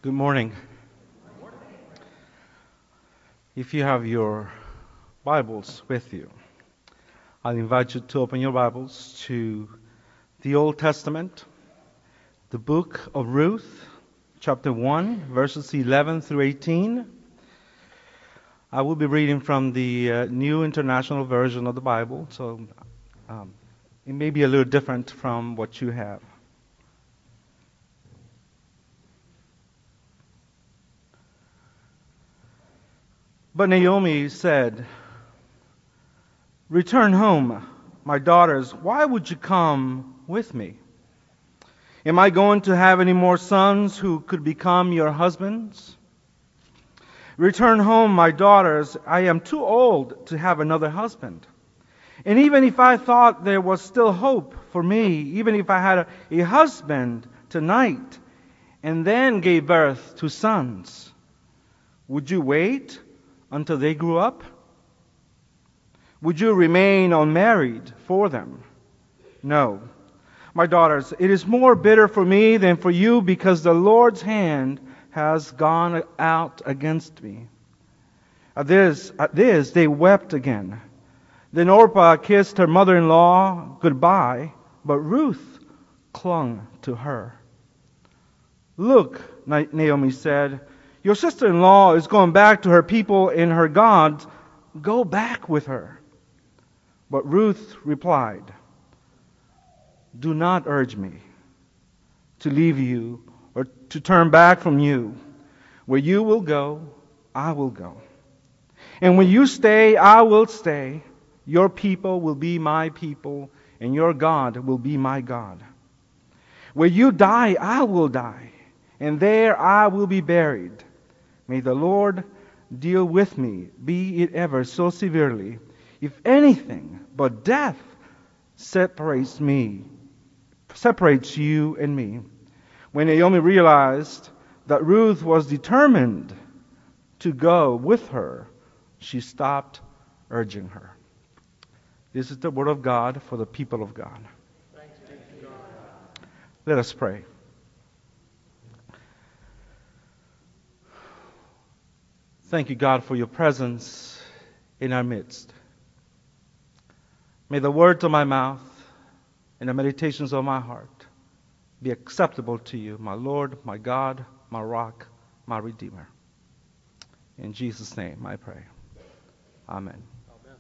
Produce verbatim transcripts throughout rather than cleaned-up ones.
Good morning. If you have your Bibles with you, I'll invite you to open your Bibles to the Old Testament, the book of Ruth, chapter one, verses eleven through eighteen. I will be reading from the uh, New International Version of the Bible, so um, it may be a little different from what you have. But Naomi said, "Return home, my daughters. Why would you come with me? Am I going to have any more sons who could become your husbands? Return home, my daughters. I am too old to have another husband. And even if I thought there was still hope for me, even if I had a, a husband tonight and then gave birth to sons, would you wait until they grew up? Would you remain unmarried for them? No. My daughters, it is more bitter for me than for you because the Lord's hand has gone out against me." At this, at this they wept again. Then Orpah kissed her mother-in-law goodbye, but Ruth clung to her. "Look," Naomi said, "your sister-in-law is going back to her people and her gods. Go back with her." But Ruth replied, "Do not urge me to leave you or to turn back from you. Where you will go, I will go. And when you stay, I will stay. Your people will be my people, and your God will be my God. Where you die, I will die, and there I will be buried. May the Lord deal with me, be it ever so severely, if anything but death separates me, separates you and me." When Naomi realized that Ruth was determined to go with her, she stopped urging her. This is the word of God for the people of God. Thanks be to God. Let us pray. Thank you, God, for your presence in our midst. May the words of my mouth and the meditations of my heart be acceptable to you, my Lord, my God, my rock, my Redeemer. In Jesus' name I pray. Amen. Amen.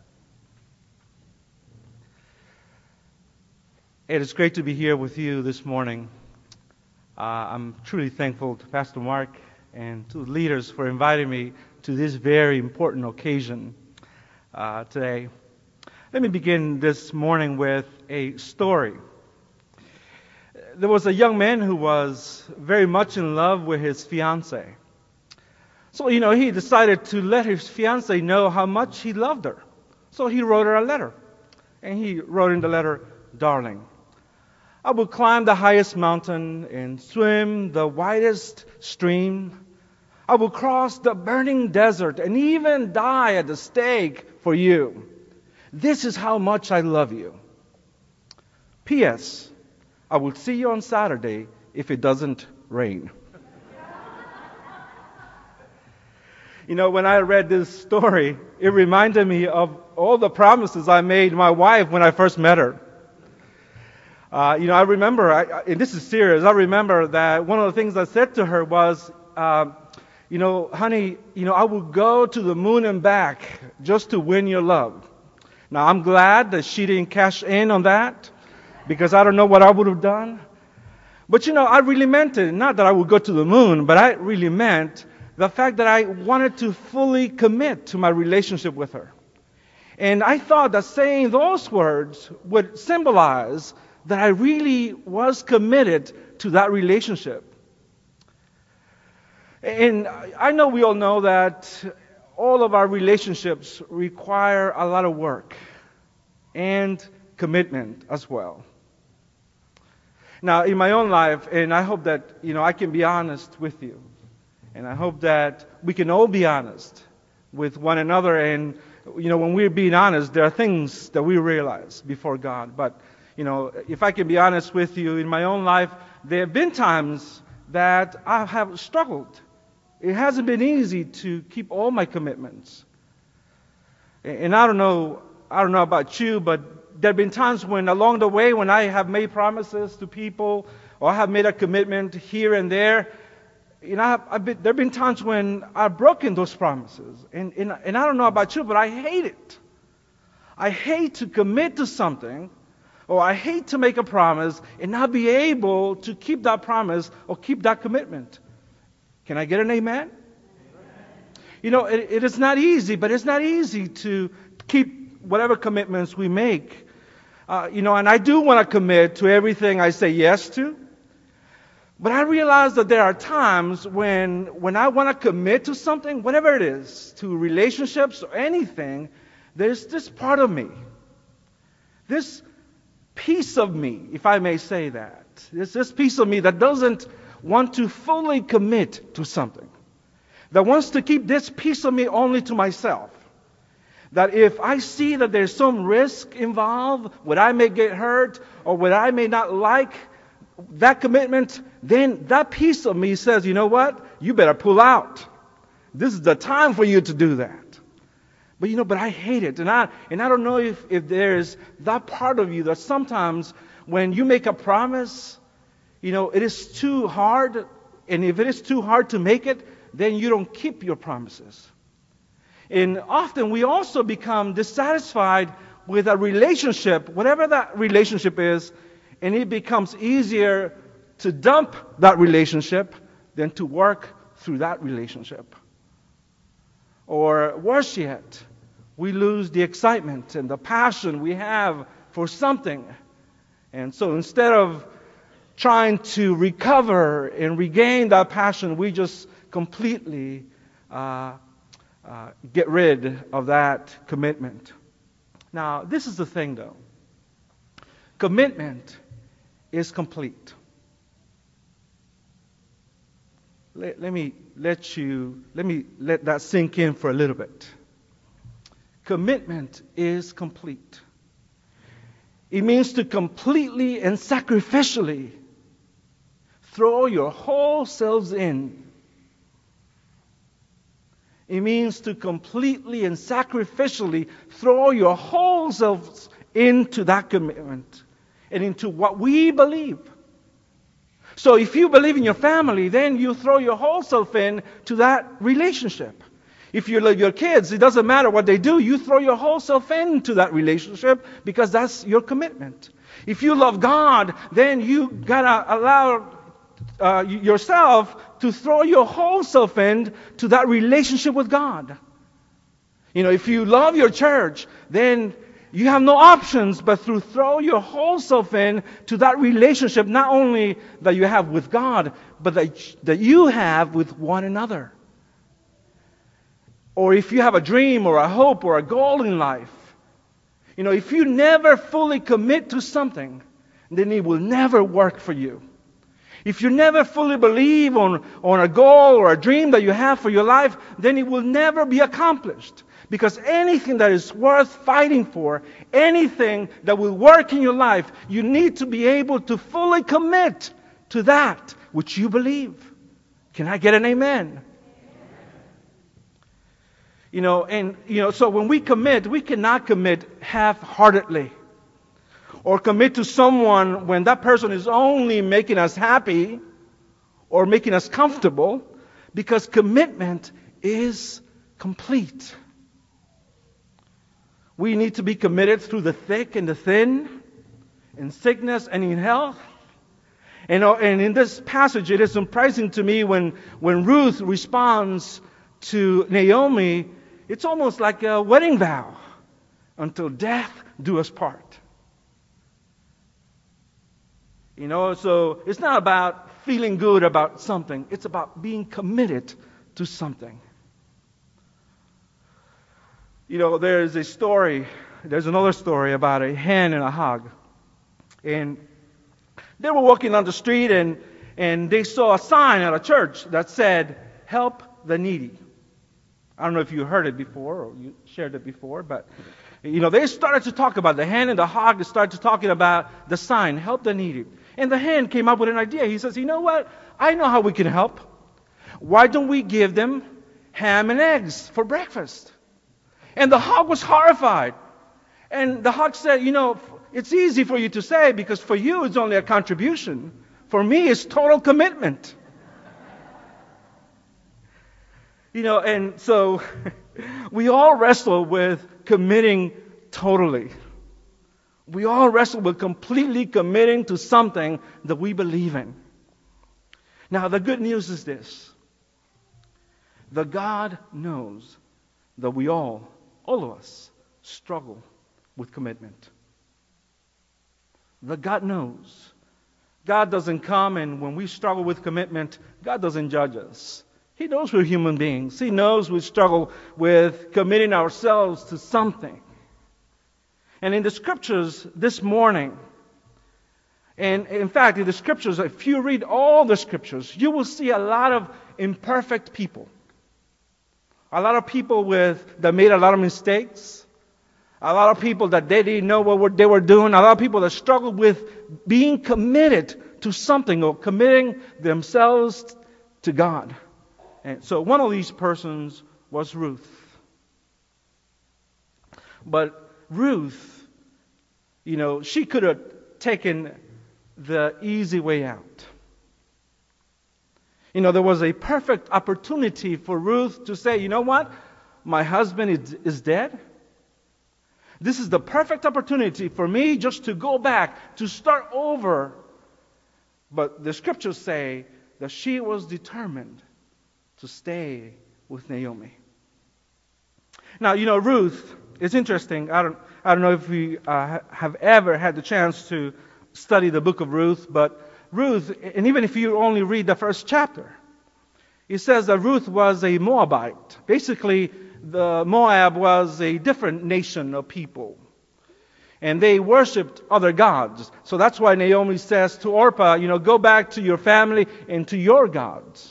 It is great to be here with you this morning. Uh, I'm truly thankful to Pastor Mark and to the leaders for inviting me to this very important occasion uh, today. Let me begin this morning with a story. There was a young man who was very much in love with his fiancée. So, you know, he decided to let his fiancée know how much he loved her. So he wrote her a letter. And he wrote in the letter, "Darling, I will climb the highest mountain and swim the widest stream. I will cross the burning desert and even die at the stake for you. This is how much I love you. P S I will see you on Saturday if it doesn't rain." You know, when I read this story, it reminded me of all the promises I made my wife when I first met her. Uh, you know, I remember, I, and this is serious, I remember that one of the things I said to her was, uh, you know, honey, you know, I will go to the moon and back just to win your love. Now, I'm glad that she didn't cash in on that, because I don't know what I would have done. But, you know, I really meant it. Not that I would go to the moon, but I really meant the fact that I wanted to fully commit to my relationship with her. And I thought that saying those words would symbolize that I really was committed to that relationship. And I know we all know that all of our relationships require a lot of work and commitment as well. Now, in my own life, and I hope that, you know, I can be honest with you, and I hope that we can all be honest with one another. And, you know, when we're being honest, there are things that we realize before God. But, you know, if I can be honest with you, in my own life, there have been times that I have struggled. It hasn't been easy to keep all my commitments. And I don't know, I don't know about you, but there have been times when along the way when I have made promises to people or I have made a commitment here and there, you know, I've, I've been, there have been times when I've broken those promises. And, and, and I don't know about you, but I hate it. I hate to commit to something, or I hate to make a promise and not be able to keep that promise or keep that commitment. Can I get an amen? Amen. You know, it, it is not easy, but it's not easy to keep whatever commitments we make. Uh, you know, and I do want to commit to everything I say yes to. But I realize that there are times when, when I want to commit to something, whatever it is, to relationships or anything, there's this part of me, this piece of me, if I may say that. There's this piece of me that doesn't want to fully commit to something, that wants to keep this piece of me only to myself. That if I see that there's some risk involved, where I may get hurt, or where I may not like that commitment, then that piece of me says, you know what? You better pull out. This is the time for you to do that. But you know, but I hate it. And I and I don't know if, if there's that part of you that sometimes when you make a promise, you know, it is too hard. And if it is too hard to make it, then you don't keep your promises. And often we also become dissatisfied with a relationship, whatever that relationship is, and it becomes easier to dump that relationship than to work through that relationship. Or worse yet, we lose the excitement and the passion we have for something. And so instead of trying to recover and regain that passion, we just completely uh, uh, get rid of that commitment. Now, this is the thing though. Commitment is complete. Let, let me let you let me let that sink in for a little bit. Commitment is complete. It means to completely and sacrificially throw your whole selves in. It means to completely and sacrificially throw your whole selves into that commitment and into what we believe. So if you believe in your family, then you throw your whole self in to that relationship. If you love your kids, it doesn't matter what they do, you throw your whole self into that relationship because that's your commitment. If you love God, then you gotta allow uh, yourself to throw your whole self in to that relationship with God. You know, if you love your church, then you have no options but to throw your whole self in to that relationship, not only that you have with God, but that, that you have with one another. Or if you have a dream or a hope or a goal in life, you know, if you never fully commit to something, then it will never work for you. If you never fully believe on, on a goal or a dream that you have for your life, then it will never be accomplished. Because anything that is worth fighting for, anything that will work in your life, you need to be able to fully commit to that which you believe. Can I get an amen? You know, and you know, so when we commit, we cannot commit half-heartedly. Or commit to someone when that person is only making us happy or making us comfortable, because commitment is complete. We need to be committed through the thick and the thin, in sickness and in health. And, and in this passage, it is surprising to me when, when Ruth responds to Naomi, it's almost like a wedding vow. Until death do us part. You know, so it's not about feeling good about something. It's about being committed to something. You know, there's a story, there's another story about a hen and a hog. And they were walking on the street and, and they saw a sign at a church that said, "Help the needy." I don't know if you heard it before or you shared it before, but, you know, they started to talk about the hen and the hog. They started talking about the sign, "Help the needy." And the hen came up with an idea. He says, you know what? I know how we can help. Why don't we give them ham and eggs for breakfast? And the hog was horrified. And the hog said, you know, it's easy for you to say because for you it's only a contribution. For me it's total commitment. You know, and so we all wrestle with committing totally. We all wrestle with completely committing to something that we believe in. Now, the good news is this. The God knows that we all, all of us, struggle with commitment. The God knows. God doesn't come and when we struggle with commitment, God doesn't judge us. He knows we're human beings. He knows we struggle with committing ourselves to something. And in the scriptures this morning, and in fact, in the scriptures, if you read all the scriptures, you will see a lot of imperfect people. A lot of people with that made a lot of mistakes. A lot of people that they didn't know what they were doing. A lot of people that struggled with being committed to something or committing themselves to God. And so one of these persons was Ruth. But Ruth, you know, she could have taken the easy way out. You know, there was a perfect opportunity for Ruth to say, you know what? My husband is, is dead. This is the perfect opportunity for me just to go back, to start over. But the scriptures say that she was determined to stay with Naomi. Now, you know, Ruth, it's interesting. I don't, I don't know if we uh, have ever had the chance to study the book of Ruth, but Ruth, and even if you only read the first chapter, it says that Ruth was a Moabite. Basically, the Moab was a different nation of people. And they worshipped other gods. So that's why Naomi says to Orpah, you know, go back to your family and to your gods.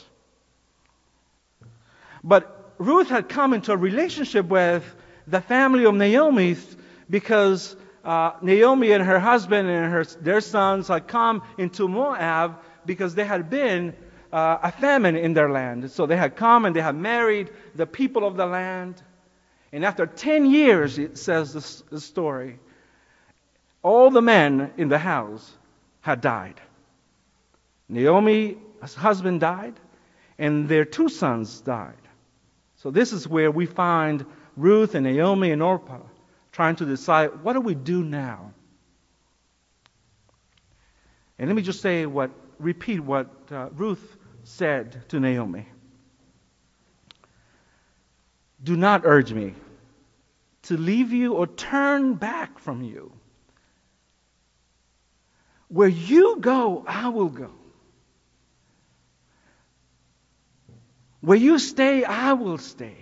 But Ruth had come into a relationship with the family of Naomi because uh, Naomi and her husband and her, their sons had come into Moab because there had been uh, a famine in their land. So they had come and they had married the people of the land. And after ten years, it says this, this story, all the men in the house had died. Naomi's husband died, and their two sons died. So this is where we find Ruth and Naomi and Orpah trying to decide, what do we do now? And let me just say what, repeat what uh, Ruth said to Naomi. Do not urge me to leave you or turn back from you. Where you go, I will go. Where you stay, I will stay.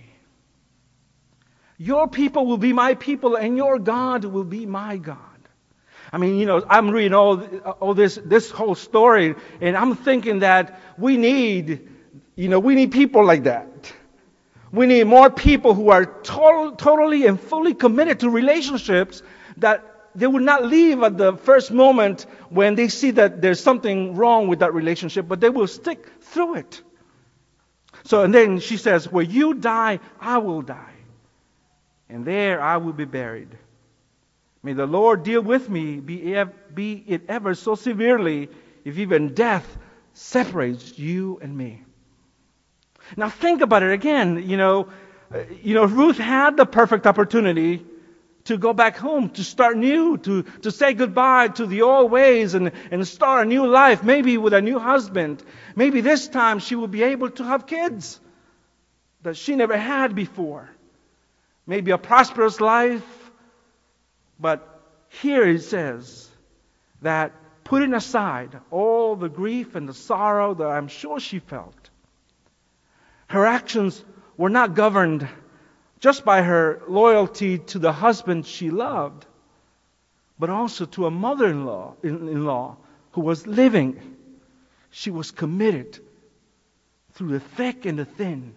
Your people will be my people, and your God will be my God. I mean, you know, I'm reading all, all this, this whole story, and I'm thinking that we need, you know, we need people like that. We need more people who are total, totally and fully committed to relationships that they would not leave at the first moment when they see that there's something wrong with that relationship, but they will stick through it. So, and then she says, where you die, I will die. And there I will be buried. May the Lord deal with me, be, be it ever so severely, if even death separates you and me. Now think about it again. You know, you know, Ruth had the perfect opportunity to go back home, to start new, to, to say goodbye to the old ways and, and start a new life, maybe with a new husband. Maybe this time she will be able to have kids that she never had before. Maybe a prosperous life. But here it says that putting aside all the grief and the sorrow that I'm sure she felt, her actions were not governed just by her loyalty to the husband she loved, but also to a mother-in-law in-law who was living. She was committed through the thick and the thin.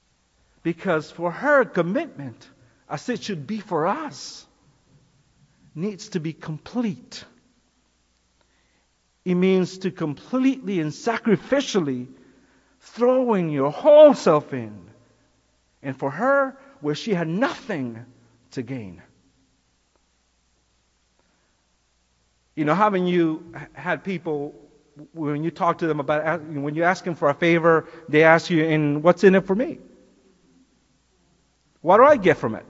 Because for her, commitment, as it should be for us, needs to be complete. It means to completely and sacrificially throwing your whole self in. And for her, where she had nothing to gain. You know, haven't you had people, when you talk to them about, when you ask them for a favor, they ask you, "And what's in it for me? What do I get from it?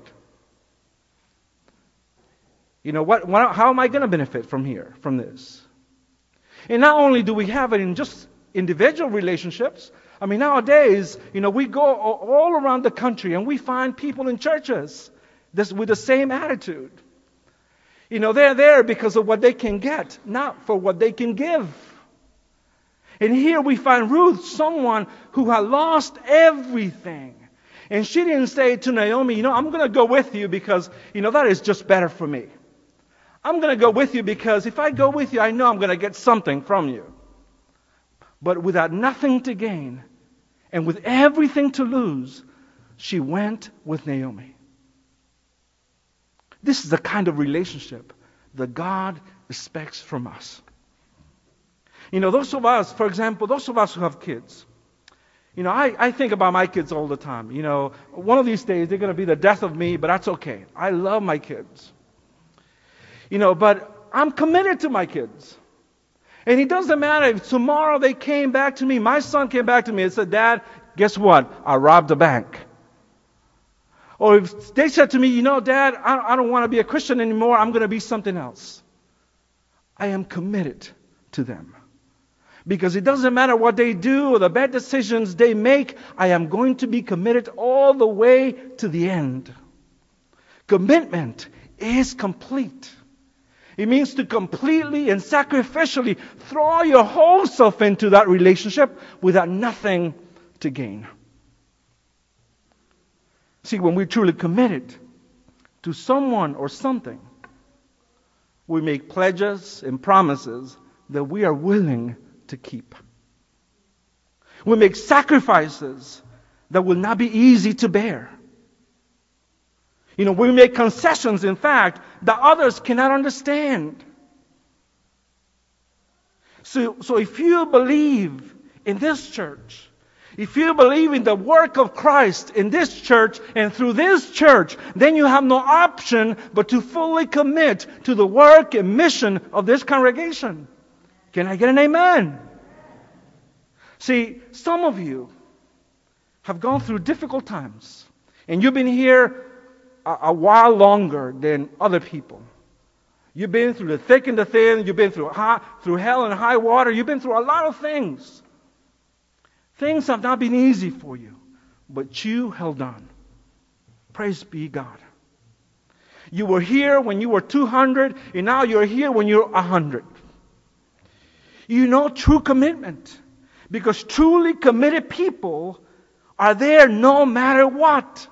You know, what, what how am I going to benefit from here, from this?" And not only do we have it in just individual relationships. I mean, nowadays, you know, we go all around the country and we find people in churches this, with the same attitude. You know, they're there because of what they can get, not for what they can give. And here we find Ruth, someone who had lost everything. And she didn't say to Naomi, "You know, I'm going to go with you because, you know, that is just better for me. I'm going to go with you because if I go with you, I know I'm going to get something from you." But without nothing to gain and with everything to lose, she went with Naomi. This is the kind of relationship that God expects from us. You know, those of us, for example, those of us who have kids, you know, I, I think about my kids all the time. You know, one of these days they're going to be the death of me, but that's okay. I love my kids. You know, but I'm committed to my kids. And it doesn't matter if tomorrow they came back to me. My son came back to me and said, "Dad, guess what? I robbed a bank." Or if they said to me, "You know, Dad, I, I don't want to be a Christian anymore. I'm going to be something else." I am committed to them. Because it doesn't matter what they do or the bad decisions they make, I am going to be committed all the way to the end. Commitment is complete. It means to completely and sacrificially throw your whole self into that relationship without nothing to gain. See, when we're truly committed to someone or something, we make pledges and promises that we are willing to keep. We make sacrifices that will not be easy to bear. You know, we make concessions, in fact, that others cannot understand. So, so if you believe in this church, if you believe in the work of Christ in this church and through this church, then you have no option but to fully commit to the work and mission of this congregation. Can I get an amen? See, some of you have gone through difficult times, and you've been here a, a while longer than other people. You've been through the thick and the thin. You've been through high, through hell and high water. You've been through a lot of things. Things have not been easy for you, but you held on. Praise be God. You were here when you were two hundred, and now you're here when you're one hundred. You know true commitment, because truly committed people are there no matter what.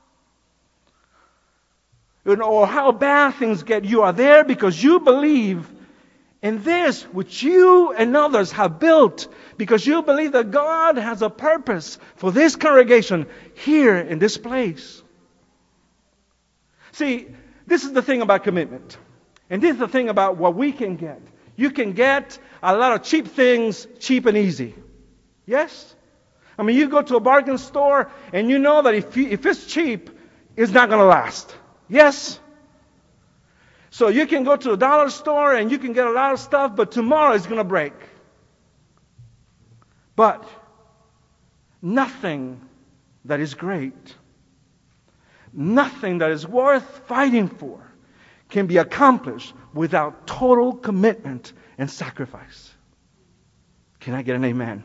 You know, or how bad things get, you are there because you believe in this which you and others have built, because you believe that God has a purpose for this congregation here in this place. See, this is the thing about commitment. And this is the thing about what we can get. You can get a lot of cheap things cheap and easy. Yes? I mean, you go to a bargain store and you know that if, you, if it's cheap, it's not going to last. Yes? So you can go to a dollar store and you can get a lot of stuff, but tomorrow it's going to break. But nothing that is great, nothing that is worth fighting for, can be accomplished without total commitment and sacrifice. Can I get an amen?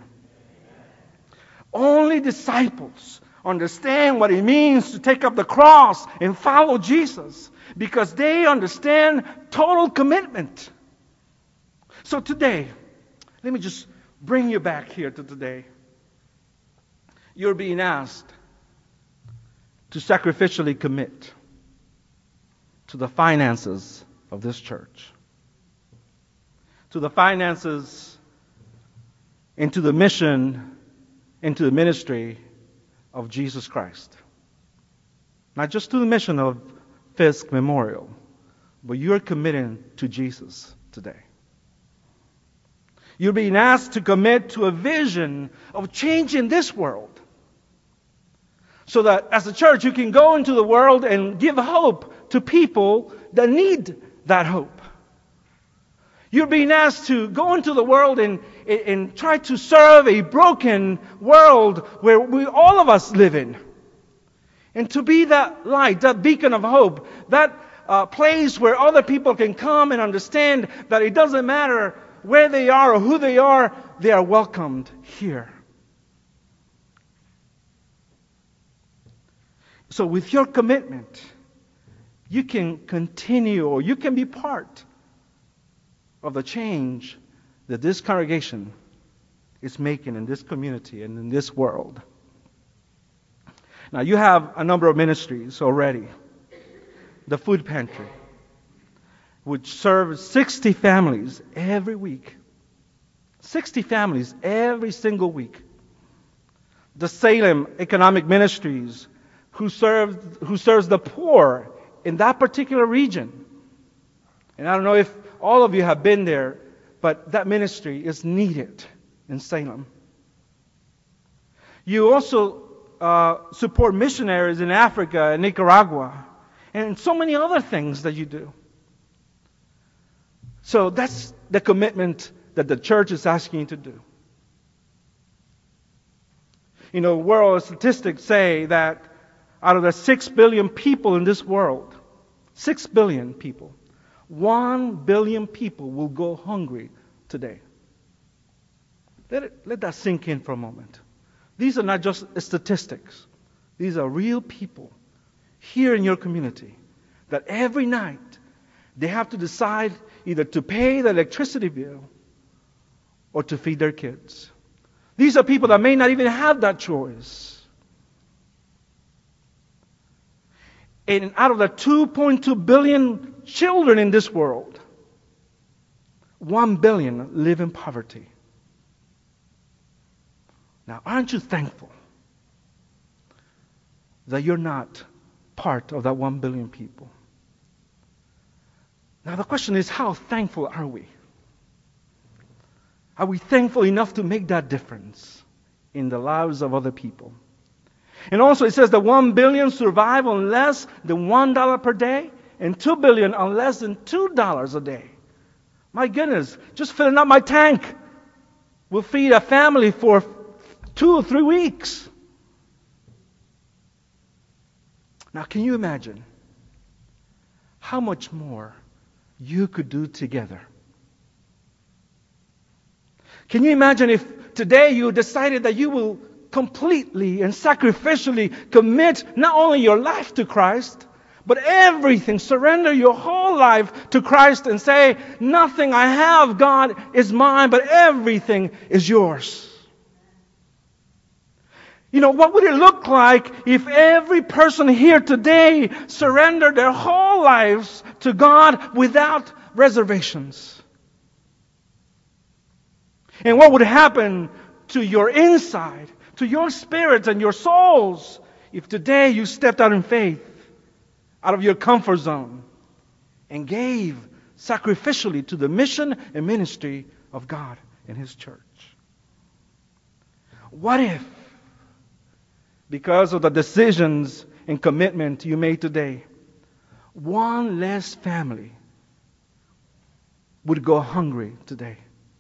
Only disciples understand what it means to take up the cross and follow Jesus, because they understand total commitment. So today, let me just bring you back here to today. You're being asked to sacrificially commit to the finances of this church, to the finances, into the mission, into the ministry of Jesus Christ. Not just to the mission of Fisk Memorial, but you're committing to Jesus today. You're being asked to commit to a vision of changing this world, so that as a church you can go into the world and give hope to people that need that hope. You're being asked to go into the world and, and try to serve a broken world where we, all of us live in. And to be that light, that beacon of hope, that uh, place where other people can come and understand that it doesn't matter where they are or who they are, they are welcomed here. So with your commitment, you can continue, or you can be part of the change that this congregation is making in this community and in this world. Now, you have a number of ministries already. The Food Pantry, which serves sixty families every week. sixty families every single week. The Salem Economic Ministries, who serves, who serves the poor in that particular region. And I don't know if all of you have been there, but that ministry is needed in Salem. You also uh, support missionaries in Africa and Nicaragua, and so many other things that you do. So that's the commitment that the church is asking you to do. You know, world statistics say that out of the six billion people in this world, six billion people, one billion people will go hungry today. Let it, let that sink in for a moment. These are not just statistics. These are real people here in your community that every night they have to decide either to pay the electricity bill or to feed their kids. These are people that may not even have that choice. And out of the two point two billion children in this world, one billion live in poverty. Now, aren't you thankful that you're not part of that one billion people? Now, the question is, how thankful are we? Are we thankful enough to make that difference in the lives of other people? And also it says that one billion survive on less than one dollar per day, and two billion on less than two dollars a day. My goodness, just filling up my tank will feed a family for two or three weeks. Now, can you imagine how much more you could do together? Can you imagine if today you decided that you will completely and sacrificially commit not only your life to Christ, but everything, surrender your whole life to Christ and say, nothing I have, God, is mine, but everything is yours. You know, what would it look like if every person here today surrendered their whole lives to God without reservations? And what would happen to your inside, to your spirits and your souls, if today you stepped out in faith, out of your comfort zone, and gave sacrificially to the mission and ministry of God and His church? What if, because of the decisions and commitment you made today, one less family would go hungry today?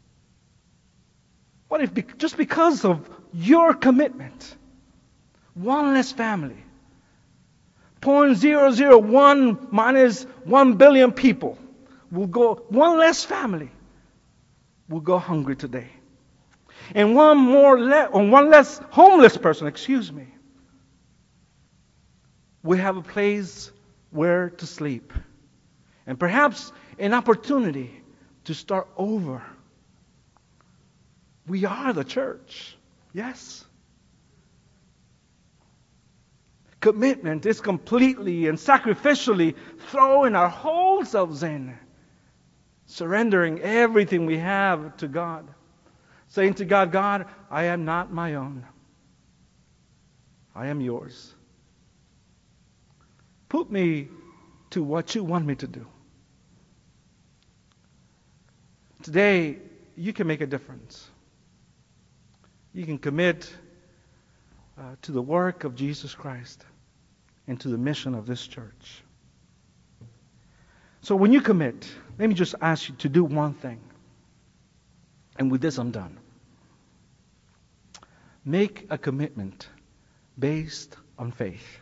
What if be- just because of your commitment, one less family, zero point zero zero one minus one billion people will go, one less family will go hungry today. And one more le- or one less homeless person, excuse me, we have a place where to sleep. And perhaps an opportunity to start over. We are the church. Yes. Commitment is completely and sacrificially throwing our whole selves in. Surrendering everything we have to God. Saying to God, God, I am not my own. I am yours. Put me to what you want me to do. Today, you can make a difference. You can commit uh, to the work of Jesus Christ and to the mission of this church. So when you commit, let me just ask you to do one thing. And with this, I'm done. Make a commitment based on faith.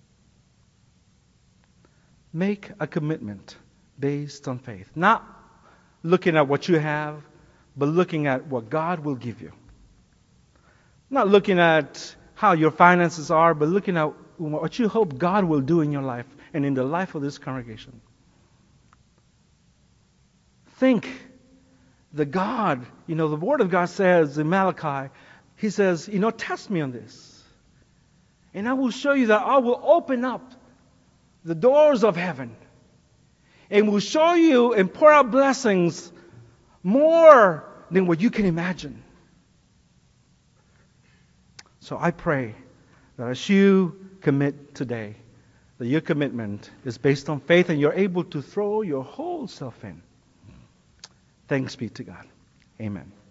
Make a commitment based on faith. Not looking at what you have, but looking at what God will give you. Not looking at how your finances are, but looking at what you hope God will do in your life and in the life of this congregation. Think the God, you know, the Word of God says in Malachi, He says, you know, test me on this. And I will show you that I will open up the doors of heaven and will show you and pour out blessings more than what you can imagine. So I pray that as you commit today, that your commitment is based on faith and you're able to throw your whole self in. Thanks be to God. Amen.